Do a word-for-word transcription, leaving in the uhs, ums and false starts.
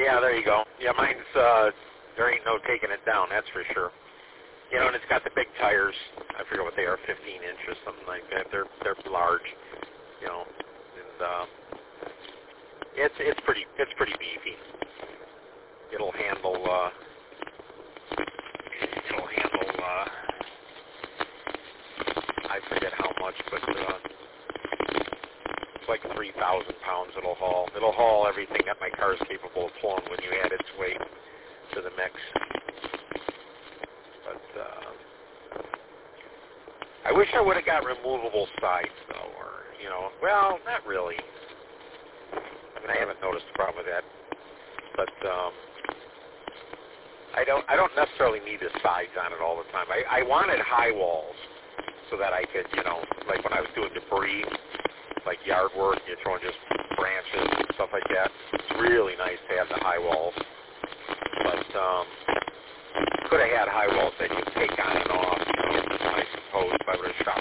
Yeah, there you go. Yeah, mine's, uh, there ain't no taking it down, that's for sure. You know, and it's got the big tires. I forget what they are, fifteen inches, something like that. They're they're large, you know, and uh, it's it's pretty it's pretty beefy. It'll handle uh, it'll handle uh, I forget how much, but uh, it's like three thousand pounds. It'll haul. It'll haul everything that my car is capable of pulling when you add its weight to the mix. But uh, I wish I would have got removable sides, though, or, you know, well, not really. I mean, I haven't noticed a problem with that. But um, I don't I don't necessarily need the sides on it all the time. I, I wanted high walls so that I could, you know, like when I was doing debris, like yard work, you're throwing just branches and stuff like that. It's really nice to have the high walls. But um, could have had high walls that you take on and off, you know, I suppose, if I would have shot